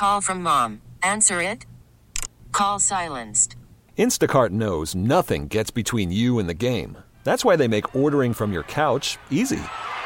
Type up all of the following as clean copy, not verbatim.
Call from mom. Answer it. Call silenced. Instacart knows nothing gets between you and the game. That's why they make ordering from your couch easy.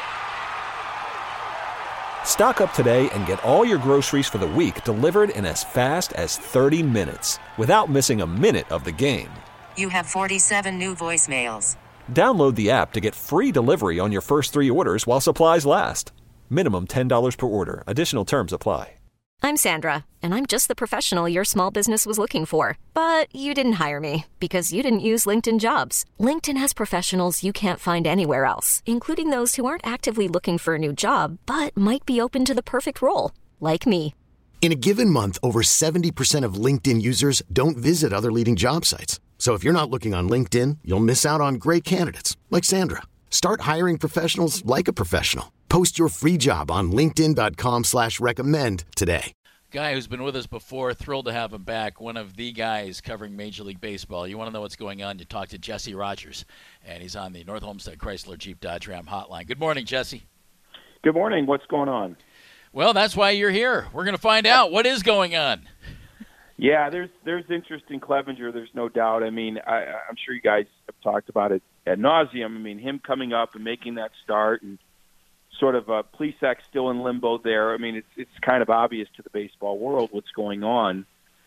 Stock up today and get all your groceries for the week delivered in as fast as 30 minutes without missing a minute of the game. You have 47 new voicemails. Download the app to get free delivery on your first 3 orders while supplies last. Minimum $10 per order. Additional terms apply. I'm Sandra, and I'm just the professional your small business was looking for. But you didn't hire me because you didn't use LinkedIn Jobs. LinkedIn has professionals you can't find anywhere else, including those who aren't actively looking for a new job, but might be open to the perfect role, like me. In a given month, over 70% of LinkedIn users don't visit other leading job sites. So if you're not looking on LinkedIn, you'll miss out on great candidates like Sandra. Start hiring professionals like a professional. Post your free job on linkedin.com/recommend today. Guy who's been with us before, thrilled to have him back, one of the guys covering Major League Baseball. You want to know what's going on, you talk to Jesse Rogers, and he's on the North Olmsted Chrysler Jeep Dodge Ram hotline. Good morning, Jesse. Good morning. What's going on? Well, that's why you're here. We're going to find out what is going on. Yeah, there's interest in Clevenger, there's no doubt. I mean, I'm sure you guys have talked about it ad nauseum. I mean, him coming up and making that start and sort of Plesac still in limbo there. I mean, it's kind of obvious to the baseball world what's going on.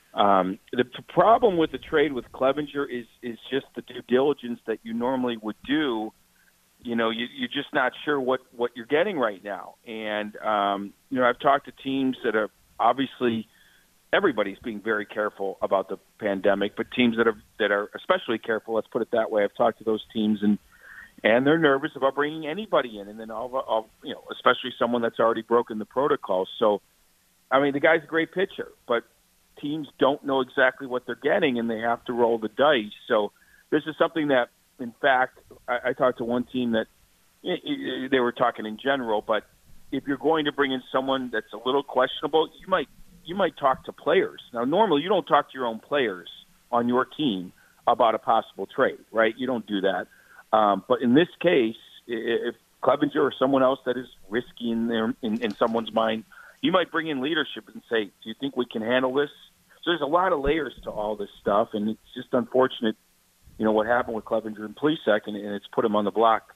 The problem with the trade with Clevenger is just the due diligence that you normally would do. You know, you're just not sure what you're getting right now. And, I've talked to teams that are obviously everybody's being very careful about the pandemic, but teams that are especially careful, let's put it that way. I've talked to those teams and they're nervous about bringing anybody in, and then especially someone that's already broken the protocol. So, I mean, the guy's a great pitcher, but teams don't know exactly what they're getting, and they have to roll the dice. So, this is something that, in fact, I talked to one team that they were talking in general, but if you're going to bring in someone that's a little questionable, you might talk to players. Now, normally you don't talk to your own players on your team about a possible trade, right? You don't do that. But in this case, if Clevenger or someone else that is risky in someone's mind, you might bring in leadership and say, do you think we can handle this? So there's a lot of layers to all this stuff, and it's just unfortunate, what happened with Clevenger and Plesac, and it's put him on the block.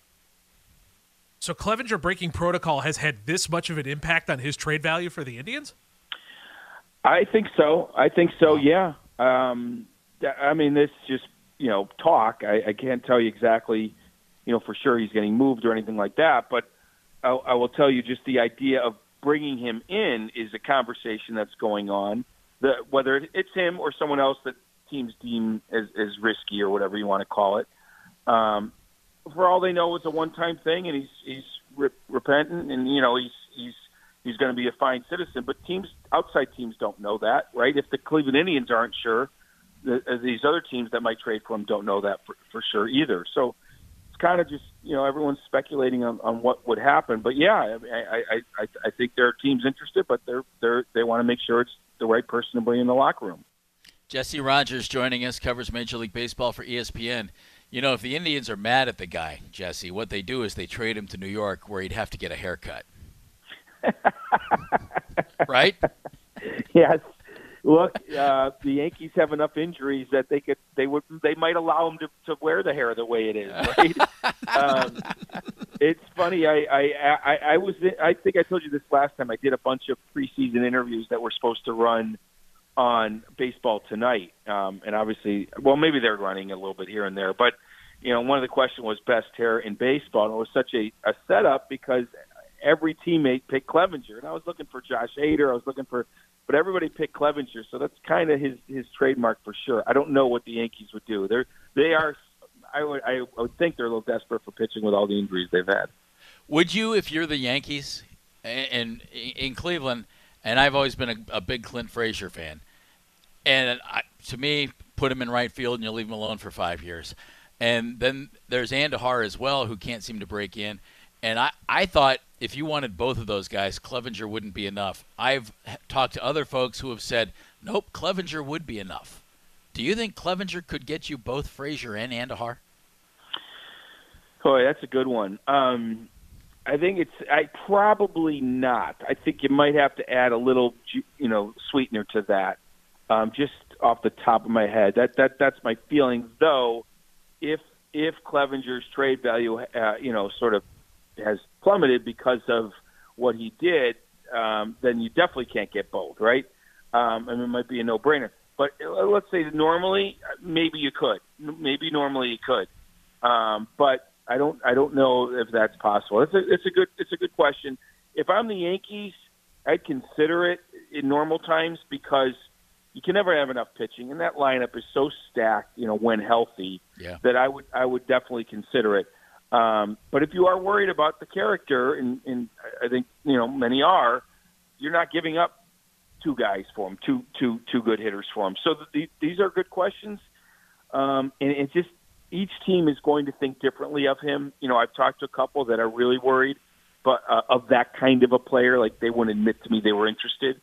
So Clevenger breaking protocol has had this much of an impact on his trade value for the Indians? I think so, yeah. I mean, this just, talk. I can't tell you exactly, for sure he's getting moved or anything like that, but I will tell you just the idea of bringing him in is a conversation that's going on, whether it's him or someone else that teams deem as risky or whatever you want to call it. For all they know, it's a one-time thing, and he's repentant, and, he's going to be a fine citizen, but outside teams don't know that, right? If the Cleveland Indians aren't sure, these other teams that might trade for him don't know that for sure either. So it's kind of just, everyone's speculating on what would happen. But yeah, I think there are teams interested, but they want to make sure it's the right person to bring in the locker room. Jesse Rogers joining us, covers Major League Baseball for ESPN. If the Indians are mad at the guy, Jesse, what they do is they trade him to New York where he'd have to get a haircut. Right? Yes. Look, the Yankees have enough injuries that they might allow him to wear the hair the way it is. Right? It's funny. I think I told you this last time. I did a bunch of preseason interviews that were supposed to run on Baseball Tonight, and obviously, well, maybe they're running a little bit here and there. But one of the questions was best hair in baseball, and it was such a setup because every teammate picked Clevenger, and I was looking for Josh Hader. But everybody picked Clevenger, so that's kind of his trademark for sure. I don't know what the Yankees would do. They are. I would think they're a little desperate for pitching with all the injuries they've had. Would you, if you're the Yankees and in Cleveland? And I've always been a big Clint Frazier fan, and to me, put him in right field and you leave him alone for 5 years. And then there's Andujar as well, who can't seem to break in. And I thought if you wanted both of those guys, Clevenger wouldn't be enough. I've talked to other folks who have said, nope, Clevenger would be enough. Do you think Clevenger could get you both Frazier and Andujar? Boy, that's a good one. I think probably not. I think you might have to add a little, sweetener to that. Just off the top of my head, that's my feeling. Though, if Clevenger's trade value, sort of has plummeted because of what he did, then you definitely can't get both, right? It might be a no-brainer. But let's say normally, maybe you could. Maybe normally you could. But I don't know if that's possible. It's a good question. If I'm the Yankees, I'd consider it in normal times because you can never have enough pitching, and that lineup is so stacked, when healthy, that I would definitely consider it. But if you are worried about the character, and I think many are, you're not giving up two guys for him, two good hitters for him. So these are good questions, and it's just each team is going to think differently of him. I've talked to a couple that are really worried, but of that kind of a player, like they wouldn't admit to me they were interested.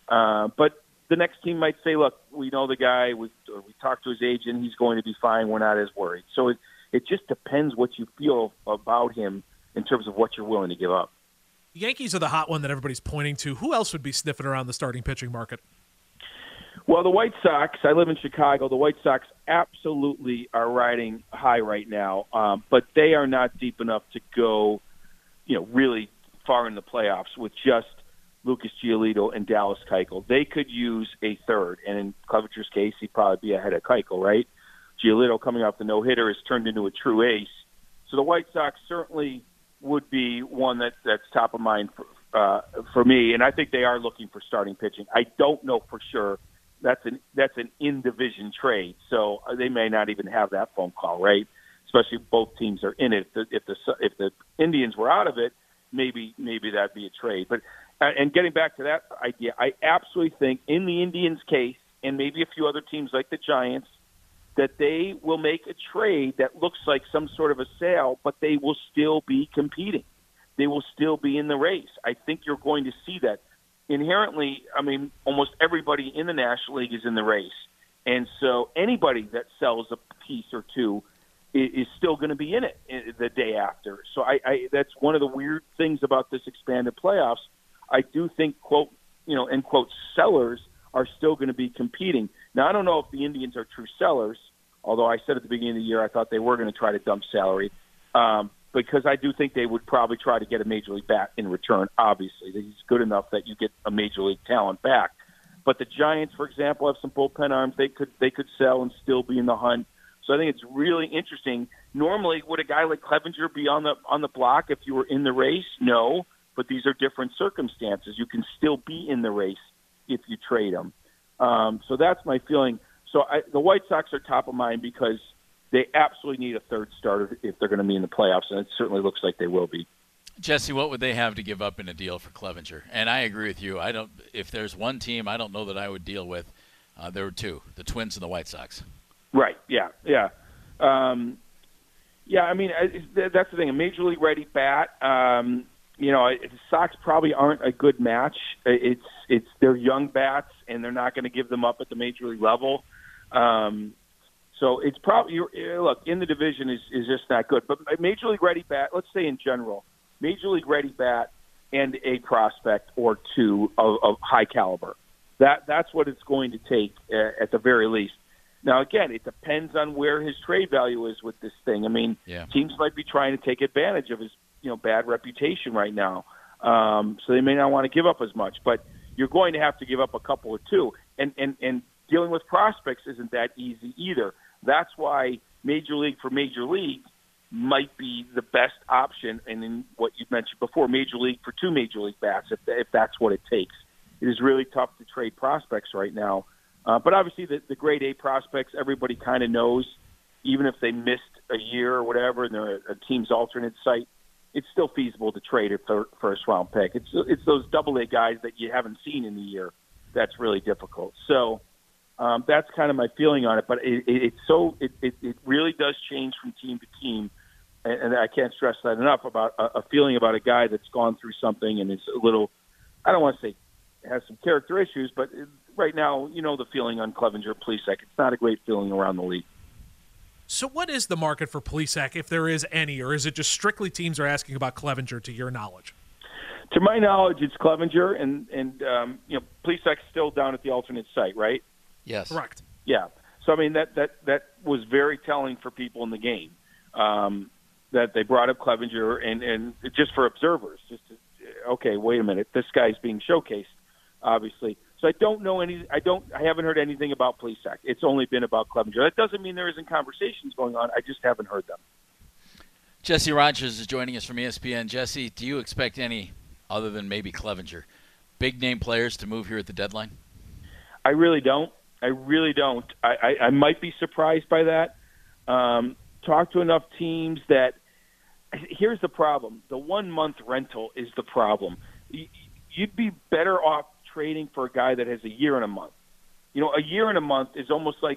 But the next team might say, look, we know the guy, we talked to his agent, he's going to be fine, we're not as worried. So it just depends what you feel about him in terms of what you're willing to give up. The Yankees are the hot one that everybody's pointing to. Who else would be sniffing around the starting pitching market? Well, the White Sox, I live in Chicago, the White Sox absolutely are riding high right now, but they are not deep enough to go, really far in the playoffs with just Lucas Giolito and Dallas Keuchel. They could use a third, and in Clevenger's case, he'd probably be ahead of Keuchel, right? Giolito coming off the no-hitter has turned into a true ace. So the White Sox certainly would be one that's top of mind for me, and I think they are looking for starting pitching. I don't know for sure. That's an in-division trade, so they may not even have that phone call, right? Especially if both teams are in it. If the Indians were out of it, maybe that'd be a trade. But and getting back to that idea, I absolutely think in the Indians' case, and maybe a few other teams like the Giants, that they will make a trade that looks like some sort of a sale, but they will still be competing. They will still be in the race. I think you're going to see that. Inherently, almost everybody in the National League is in the race. And so anybody that sells a piece or two is still going to be in it the day after. So I that's one of the weird things about this expanded playoffs. I do think, quote, end quote, sellers are still going to be competing. Now, I don't know if the Indians are true sellers, although I said at the beginning of the year I thought they were going to try to dump salary, because I do think they would probably try to get a Major League bat in return, obviously. He's good enough that you get a Major League talent back. But the Giants, for example, have some bullpen arms they could sell and still be in the hunt. So I think it's really interesting. Normally, would a guy like Clevenger be on the block if you were in the race? No, but these are different circumstances. You can still be in the race if you trade him. So that's my feeling. So the White Sox are top of mind because they absolutely need a third starter if they're going to be in the playoffs, and it certainly looks like they will be. Jesse, what would they have to give up in a deal for Clevenger? And I agree with you. If there's one team I don't know that I would deal with, there were two, the Twins and the White Sox. Right, yeah. That's the thing. A Major League ready bat, the Sox probably aren't a good match. They're young bats, and they're not going to give them up at the Major League level. So it's probably in the division is just not good. But a Major League ready bat, let's say in general, Major League ready bat and a prospect or two of high caliber. That's what it's going to take at the very least. Now, again, it depends on where his trade value is with this thing. Teams might be trying to take advantage of his bad reputation right now, so they may not want to give up as much. But you're going to have to give up a couple or two, and dealing with prospects isn't that easy either. That's why Major League for Major League might be the best option, and in what you mentioned before, Major League for two Major League bats, if that's what it takes. It is really tough to trade prospects right now. But obviously the grade A prospects, everybody kind of knows, even if they missed a year or whatever and they're a team's alternate site, it's still feasible to trade it for first-round pick. It's those double-A guys that you haven't seen in the year that's really difficult. So that's kind of my feeling on it. But it really does change from team to team, and I can't stress that enough about a feeling about a guy that's gone through something and is a little, I don't want to say has some character issues, but right now, the feeling on Clevenger, Plesac, it's not a great feeling around the league. So what is the market for Plesac, if there is any, or is it just strictly teams are asking about Clevenger, to your knowledge? To my knowledge, it's Clevenger, and Plesac's still down at the alternate site, right? Yes. Correct. Yeah. So, I mean, that was very telling for people in the game, that they brought up Clevenger, and just for observers, okay, wait a minute, this guy's being showcased, obviously. So I don't know I haven't heard anything about Plesac. It's only been about Clevenger. That doesn't mean there isn't conversations going on. I just haven't heard them. Jesse Rogers is joining us from ESPN. Jesse, do you expect any, other than maybe Clevenger, big-name players to move here at the deadline? I really don't. I might be surprised by that. Talk to enough teams that – here's the problem. The 1 month rental is the problem. You'd be better off trading for a guy that has a year and a month. A year and a month is almost like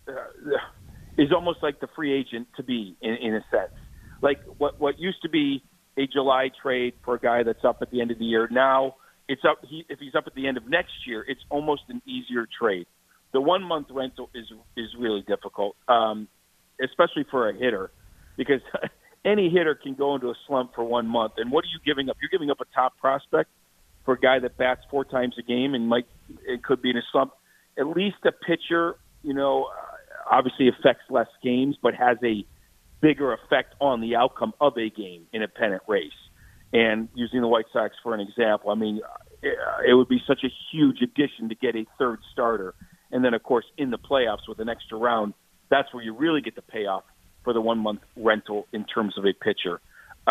the free agent to be in a sense. Like what used to be a July trade for a guy that's up at the end of the year. Now it's up. If he's up at the end of next year, it's almost an easier trade. The 1 month rental is really difficult, especially for a hitter, because any hitter can go into a slump for 1 month. And what are you giving up? You're giving up a top prospect for a guy that bats 4 times a game and it could be in a slump. At least a pitcher, obviously affects less games, but has a bigger effect on the outcome of a game in a pennant race. And using the White Sox for an example, I mean, it would be such a huge addition to get a third starter. And then, of course, in the playoffs with an extra round, that's where you really get the payoff for the 1 month rental in terms of a pitcher.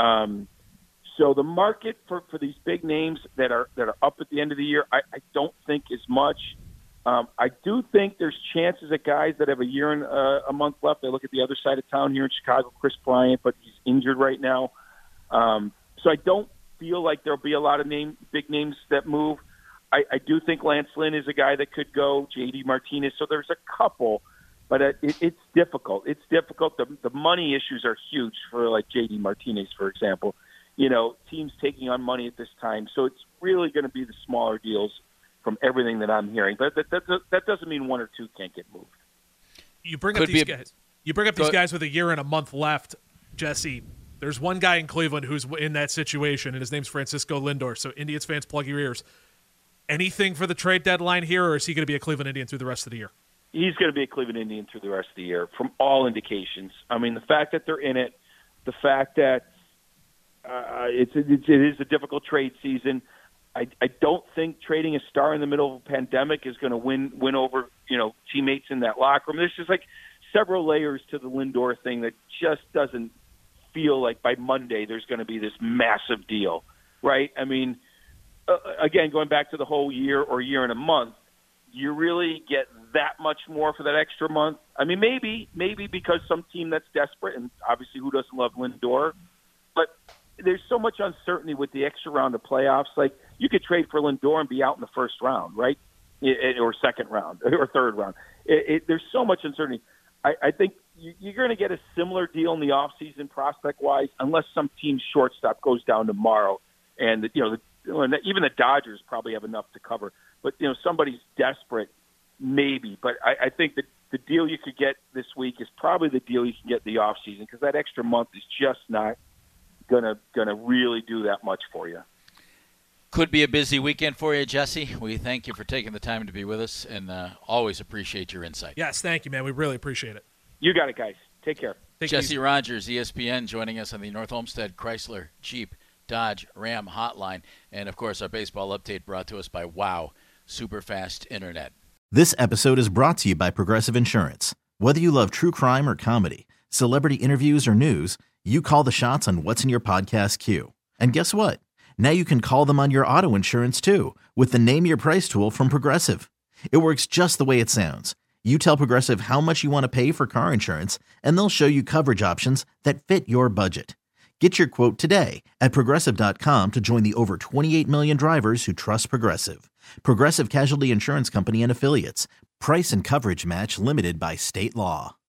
So the market for these big names that are up at the end of the year, I don't think is much. I do think there's chances that guys that have a year and a month left, they look at the other side of town here in Chicago, Chris Bryant, but he's injured right now. So I don't feel like there'll be a lot of big names that move. I do think Lance Lynn is a guy that could go, J.D. Martinez. So there's a couple, but it's difficult. It's difficult. The money issues are huge for like J.D. Martinez, for example. Teams taking on money at this time. So it's really going to be the smaller deals from everything that I'm hearing. But that doesn't mean 1 or 2 can't get moved. You bring up these guys. You bring up these guys with a year and a month left, Jesse. There's one guy in Cleveland who's in that situation, and his name's Francisco Lindor. So Indians fans, plug your ears. Anything for the trade deadline here, or is he going to be a Cleveland Indian through the rest of the year? He's going to be a Cleveland Indian through the rest of the year, from all indications. I mean, the fact that they're in it, the fact that it is a difficult trade season. I don't think trading a star in the middle of a pandemic is going to win over teammates in that locker room. There's just like several layers to the Lindor thing that just doesn't feel like by Monday there's going to be this massive deal, right? I mean, again, going back to the whole year or year and a month, you really get that much more for that extra month. I mean, maybe because some team that's desperate, and obviously who doesn't love Lindor, but there's so much uncertainty with the extra round of playoffs. Like, you could trade for Lindor and be out in the first round, right? Or second round or third round. There's so much uncertainty. I think you're going to get a similar deal in the offseason prospect-wise, unless some team's shortstop goes down tomorrow. And, even the Dodgers probably have enough to cover. But, somebody's desperate, maybe. But I think that the deal you could get this week is probably the deal you can get in the offseason, because that extra month is just not gonna really do that much for you. Could be a busy weekend for you, Jesse. We thank you for taking the time to be with us, and always appreciate your insight. Yes, thank you, man. We really appreciate it. You got it, guys. Take care. Jesse Rogers, ESPN, joining us on the North Olmsted Chrysler Jeep Dodge Ram hotline. And, of course, our baseball update brought to us by Wow, Superfast Internet. This episode is brought to you by Progressive Insurance. Whether you love true crime or comedy, celebrity interviews or news, you call the shots on what's in your podcast queue. And guess what? Now you can call them on your auto insurance, too, with the Name Your Price tool from Progressive. It works just the way it sounds. You tell Progressive how much you want to pay for car insurance, and they'll show you coverage options that fit your budget. Get your quote today at Progressive.com to join the over 28 million drivers who trust Progressive. Progressive Casualty Insurance Company and Affiliates. Price and coverage match limited by state law.